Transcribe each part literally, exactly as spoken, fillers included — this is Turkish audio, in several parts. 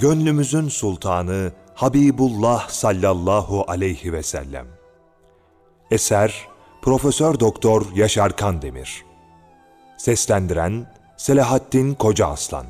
gönlümüzün sultanı Habibullah sallallahu aleyhi ve sellem. Eser Profesör Doktor Yaşar Kandemir. Seslendiren Selahattin Kocaaslan.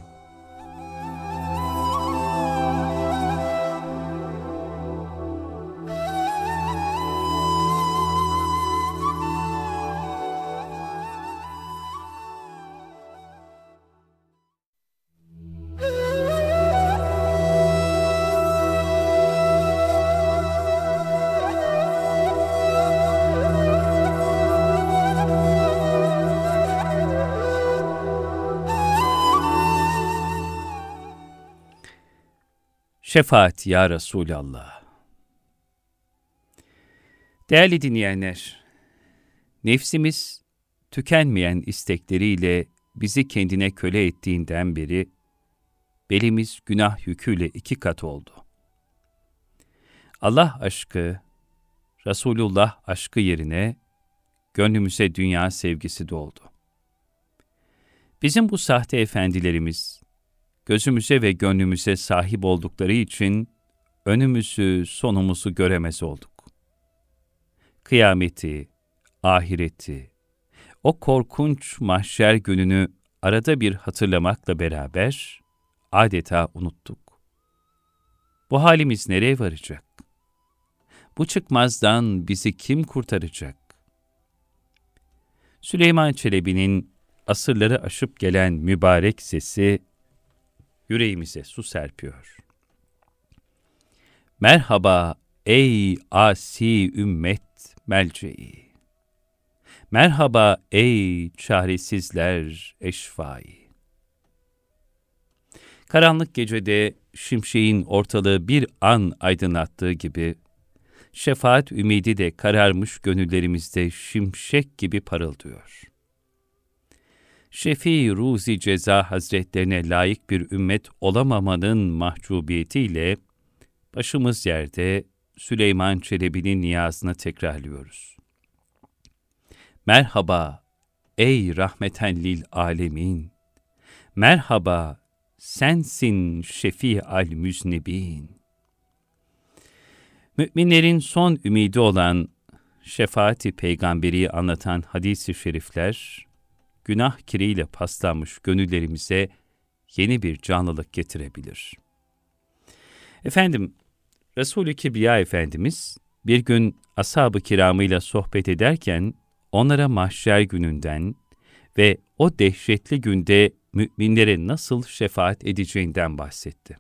Şefaat ya Resulallah. Değerli dinleyenler, nefsimiz tükenmeyen istekleriyle bizi kendine köle ettiğinden beri belimiz günah yüküyle iki kat oldu. Allah aşkı, Resulullah aşkı yerine gönlümüze dünya sevgisi doldu. Bizim bu sahte efendilerimiz, gözümüze ve gönlümüze sahip oldukları için önümüzü, sonumuzu göremez olduk. Kıyameti, ahireti, o korkunç mahşer gününü arada bir hatırlamakla beraber adeta unuttuk. Bu halimiz nereye varacak? Bu çıkmazdan bizi kim kurtaracak? Süleyman Çelebi'nin asırları aşıp gelen mübarek sesi yüreğimize su serpiyor. Merhaba ey asi ümmet melce'i. Merhaba ey çaresizler eşfai. Karanlık gecede şimşeğin ortalığı bir an aydınlattığı gibi, şefaat ümidi de kararmış gönüllerimizde şimşek gibi parıldıyor. Şefii Ruzi Ceza Hazretlerine layık bir ümmet olamamanın mahcubiyetiyle başımız yerde Süleyman Çelebi'nin niyazını tekrarlıyoruz. Merhaba ey rahmeten lil alemin. Merhaba sensin şefi al müznibin. Müminlerin son ümidi olan şefaati peygamberi anlatan hadis-i şerifler, günah kiriyle paslanmış gönüllerimize yeni bir canlılık getirebilir. Efendim, Resul-i Kibriya Efendimiz bir gün ashab-ı kiramıyla sohbet ederken onlara mahşer gününden ve o dehşetli günde müminlere nasıl şefaat edeceğinden bahsetti.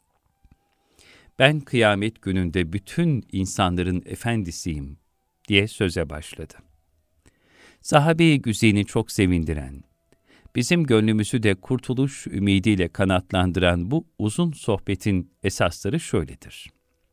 Ben kıyamet gününde bütün insanların efendisiyim diye söze başladı. Sahabe-i güzini çok sevindiren, bizim gönlümüzü de kurtuluş ümidiyle kanatlandıran bu uzun sohbetin esasları şöyledir.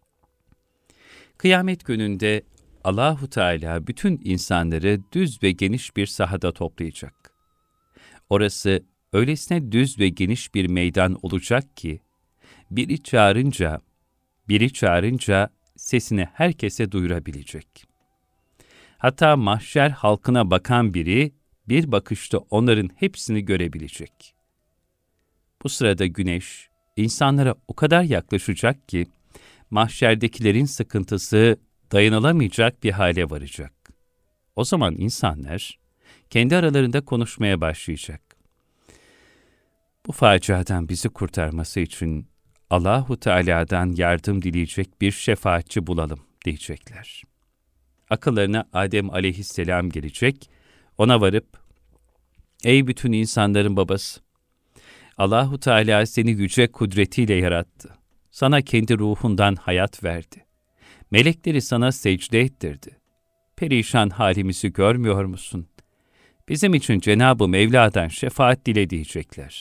Kıyamet gününde Allahu Teala bütün insanları düz ve geniş bir sahada toplayacak. Orası öylesine düz ve geniş bir meydan olacak ki, biri çağırınca, biri çağırınca sesini herkese duyurabilecek. Hatta mahşer halkına bakan biri, bir bakışta onların hepsini görebilecek. Bu sırada güneş, insanlara o kadar yaklaşacak ki, mahşerdekilerin sıkıntısı dayanılamayacak bir hale varacak. O zaman insanlar, kendi aralarında konuşmaya başlayacak. Bu faciadan bizi kurtarması için Allahu Teala'dan yardım dileyecek bir şefaatçi bulalım diyecekler. Akıllarına Adem aleyhisselam gelecek, ona varıp, ey bütün insanların babası, Allahu Teala seni yüce kudretiyle yarattı. Sana kendi ruhundan hayat verdi. Melekleri sana secde ettirdi. Perişan halimizi görmüyor musun? Bizim için Cenab-ı Mevla'dan şefaat dile diyecekler.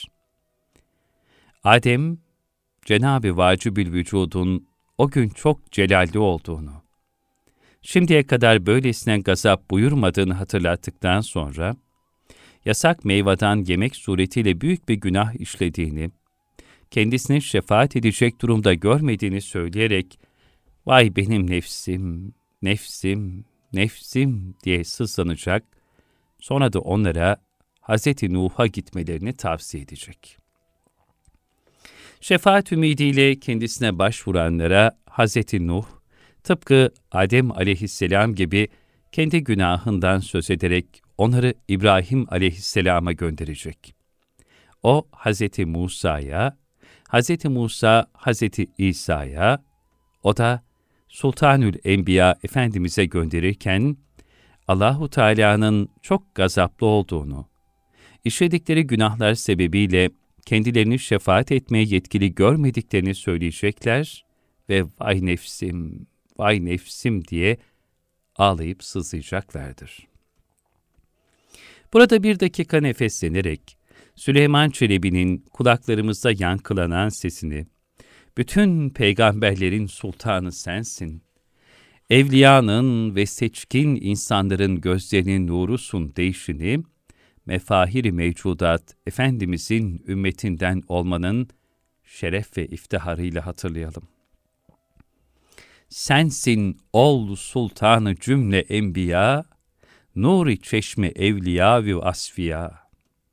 Adem, Cenab-ı Vacibül Vücud'un o gün çok celalli olduğunu, şimdiye kadar böylesine gazap buyurmadığını hatırlattıktan sonra, yasak meyveden yemek suretiyle büyük bir günah işlediğini, kendisine şefaat edecek durumda görmediğini söyleyerek, vay benim nefsim, nefsim, nefsim diye sızlanacak, sonra da onlara Hazreti Nuh'a gitmelerini tavsiye edecek. Şefaat ümidiyle kendisine başvuranlara Hazreti Nuh, tıpkı Adem aleyhisselam gibi kendi günahından söz ederek onları İbrahim aleyhisselama gönderecek. O, Hazreti Musa'ya, Hazreti Musa, Hazreti İsa'ya, o da Sultanül Enbiya Efendimiz'e gönderirken, Allahu Teala'nın çok gazaplı olduğunu, işledikleri günahlar sebebiyle kendilerini şefaat etmeye yetkili görmediklerini söyleyecekler ve vay nefsim, vay nefsim diye ağlayıp sızlayacaklardır. Burada bir dakika nefeslenerek, Süleyman Çelebi'nin kulaklarımızda yankılanan sesini, bütün peygamberlerin sultanı sensin, evliyanın ve seçkin insanların gözlerinin nurusun deyişini, mefahir-i mevcudat Efendimizin ümmetinden olmanın şeref ve iftiharıyla hatırlayalım. Sensin ol sultanı cümle enbiya, nuri çeşme evliya ve asfiya.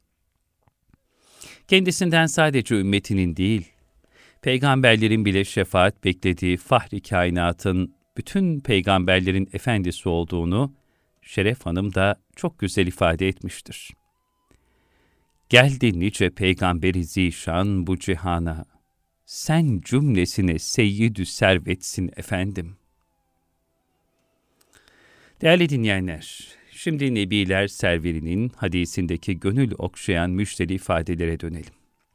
Kendisinden sadece ümmetinin değil, peygamberlerin bile şefaat beklediği fahri kainatın bütün peygamberlerin efendisi olduğunu Şeref Hanım da çok güzel ifade etmiştir. Geldi nice peygamberi zişan bu cihana, sen cümlesine seyyid-ü servetsin efendim. Değerli dinleyenler, şimdi Nebiler Serveri'nin hadisindeki gönül okşayan müjdeli ifadelere dönelim.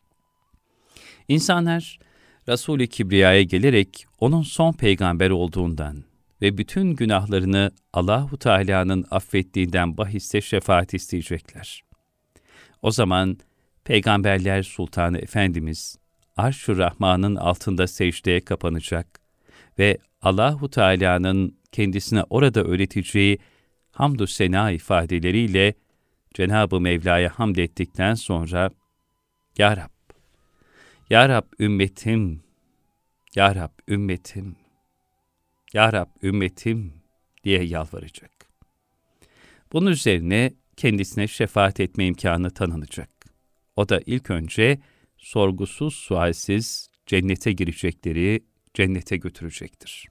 İnsanlar, Resul-i Kibriya'ya gelerek onun son peygamber olduğundan ve bütün günahlarını Allahu Teala'nın affettiğinden bahisse şefaat isteyecekler. O zaman Peygamberler Sultanı Efendimiz Arş-ı Rahman'ın altında secdeye kapanacak ve Allahu Teala'nın kendisine orada öğreteceği hamdü sena ifadeleriyle Cenab-ı Mevla'ya hamd ettikten sonra Ya Rab, Ya Rab ümmetim, Ya Rab ümmetim, Ya Rab ümmetim diye yalvaracak. Bunun üzerine kendisine şefaat etme imkanı tanınacak. O da ilk önce sorgusuz sualsiz cennete girecekleri cennete götürecektir.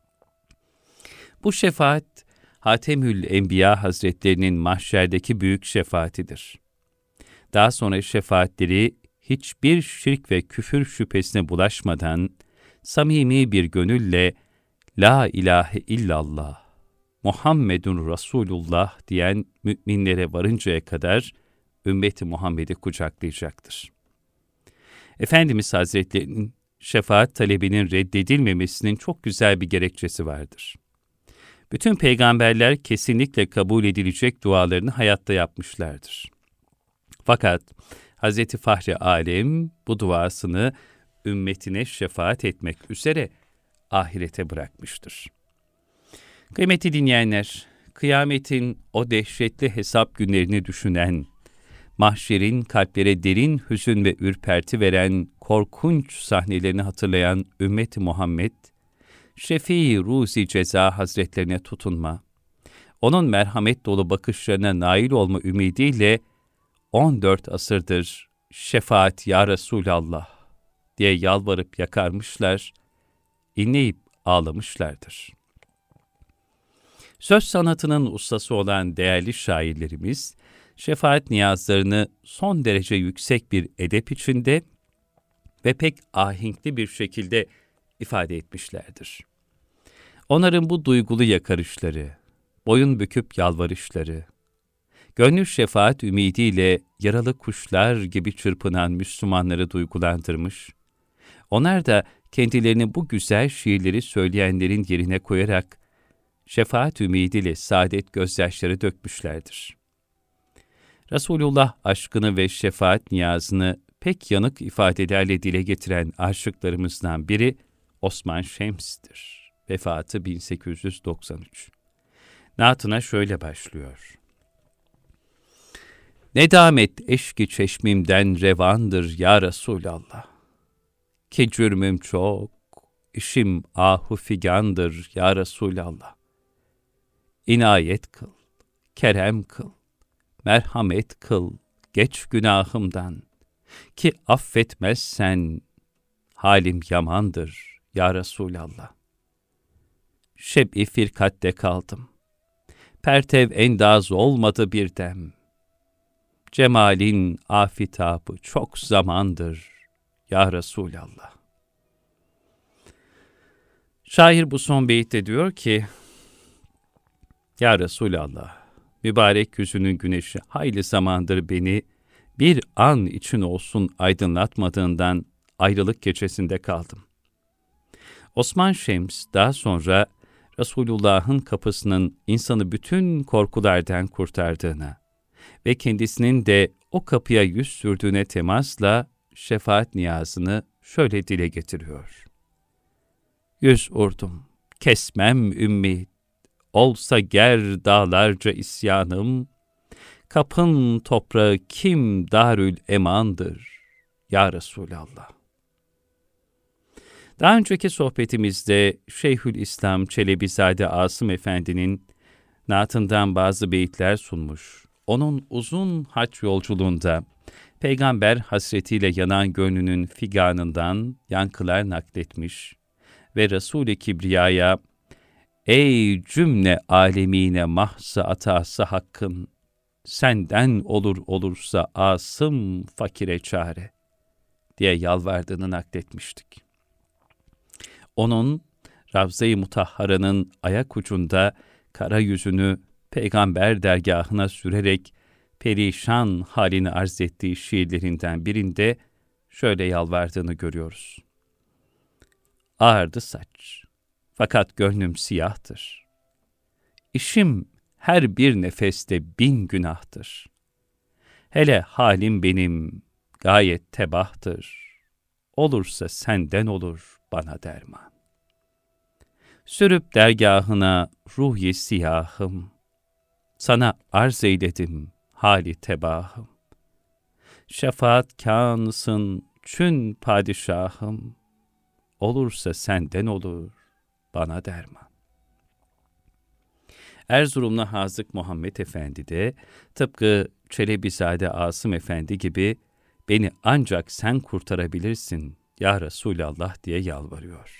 Bu şefaat, Hatemül Enbiya Hazretlerinin mahşerdeki büyük şefaatidir. Daha sonra şefaatleri hiçbir şirk ve küfür şüphesine bulaşmadan, samimi bir gönülle La ilahe illallah, Muhammedun Resulullah diyen müminlere varıncaya kadar ümmeti Muhammed'i kucaklayacaktır. Efendimiz Hazretlerinin şefaat talebinin reddedilmemesinin çok güzel bir gerekçesi vardır. Bütün peygamberler kesinlikle kabul edilecek dualarını hayatta yapmışlardır. Fakat Hz. Fahri Alem bu duasını ümmetine şefaat etmek üzere ahirete bırakmıştır. Kıymetli dinleyenler, kıyametin o dehşetli hesap günlerini düşünen, mahşerin kalplere derin hüzün ve ürperti veren korkunç sahnelerini hatırlayan ümmet-i Muhammed, Şefii Ruzi Ceza Hazretlerine tutunma, onun merhamet dolu bakışlarına nail olma ümidiyle on dört asırdır şefaat ya Resulallah diye yalvarıp yakarmışlar, inleyip ağlamışlardır. Söz sanatının ustası olan değerli şairlerimiz, şefaat niyazlarını son derece yüksek bir edep içinde ve pek ahenkli bir şekilde ifade etmişlerdir. Onların bu duygulu yakarışları, boyun büküp yalvarışları, gönlü şefaat ümidiyle yaralı kuşlar gibi çırpınan Müslümanları duygulandırmış, onlar da kendilerini bu güzel şiirleri söyleyenlerin yerine koyarak şefaat ümidiyle saadet gözyaşları dökmüşlerdir. Resulullah aşkını ve şefaat niyazını pek yanık ifadelerle dile getiren aşıklarımızdan biri Osman Şems'tir. Vefatı bin sekiz yüz doksan üç. Naatına şöyle başlıyor. Nedamet eşki çeşmimden revandır ya Resulallah. Ki cürmüm çok, işim ahu figandır ya Resulallah. İnayet kıl, kerem kıl, merhamet kıl, geç günahımdan. Ki affetmezsen halim yamandır ya Resulallah. Şeb-i firkatte kaldım. Pertev endaz olmadı bir dem. Cemalin afitabı çok zamandır ya Resulallah. Şair bu son beytte diyor ki, ya Resulallah, mübarek yüzünün güneşi hayli zamandır beni bir an için olsun aydınlatmadığından ayrılık gecesinde kaldım. Osman Şems daha sonra Resulullah'ın kapısının insanı bütün korkulardan kurtardığına ve kendisinin de o kapıya yüz sürdüğüne temasla şefaat niyazını şöyle dile getiriyor. Yüz urdum, kesmem ümit, olsa ger dağlarca isyanım, kapın toprağı kim darül emandır ya Resulallah. Daha önceki sohbetimizde Şeyhülislam Çelebizade Asım Efendi'nin naatından bazı beyitler sunmuş. Onun uzun hac yolculuğunda peygamber hasretiyle yanan gönlünün figanından yankılar nakletmiş ve Resul-i Kibriya'ya ''Ey cümle alemine mahsa atası hakkın, senden olur olursa asım fakire çare'' diye yalvardığını nakletmiştik. Onun Ravza-i Mutahhara'nın ayak ucunda kara yüzünü peygamber dergahına sürerek perişan halini arz ettiği şiirlerinden birinde şöyle yalvardığını görüyoruz. Ağardı saç, fakat gönlüm siyahtır. İşim her bir nefeste bin günahtır. Hele halim benim gayet tebahtır. Olursa senden olur bana derman. Sürüp dergahına ruh-i siyahım, sana arz eyledim hali tebahım. Şefaat kânısın çün padişahım, olursa senden olur bana derman. Erzurumlu Hazık Muhammed Efendi de tıpkı Çelebizade Asım Efendi gibi beni ancak sen kurtarabilirsin ya Resulallah diye yalvarıyor.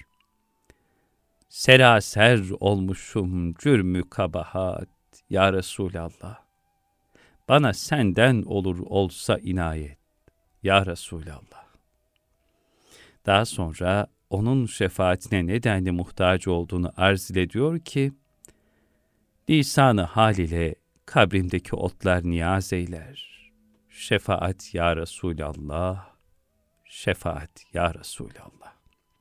Seraser olmuşum cürmü kabahat ya Resulallah. Bana senden olur olsa inayet ya Resulallah. Daha sonra onun şefaatine nedenli muhtaç olduğunu arz ile diyor ki, lisan-ı hal ile kabrimdeki otlar niyaz eyler. Şefaat ya Resulallah, şefaat ya Resulallah.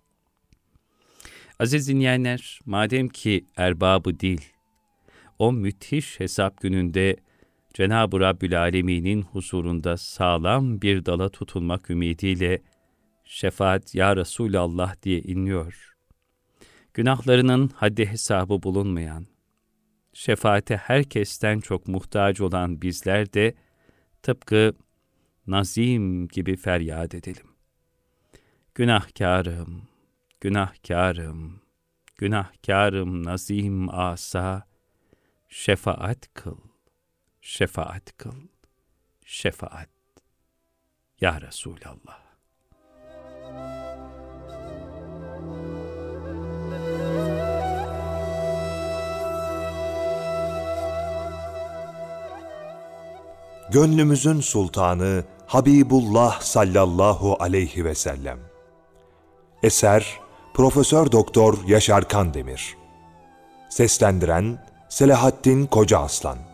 Aziz dinleyenler, madem ki erbabı dil, o müthiş hesap gününde Cenab-ı Rabbül Alemin'in huzurunda sağlam bir dala tutunmak ümidiyle şefaat ya Resulallah diye inliyor. Günahlarının haddi hesabı bulunmayan, şefaate herkesten çok muhtaç olan bizler de tıpkı Nazim gibi feryat edelim. Günahkarım, günahkarım, günahkarım Nazim asa, şefaat kıl, şefaat kıl, şefaat ya Resulallah. Gönlümüzün sultanı Habibullah sallallahu aleyhi ve sellem. Eser Profesör Doktor Yaşar Kandemir. Seslendiren Selahattin Kocaaslan.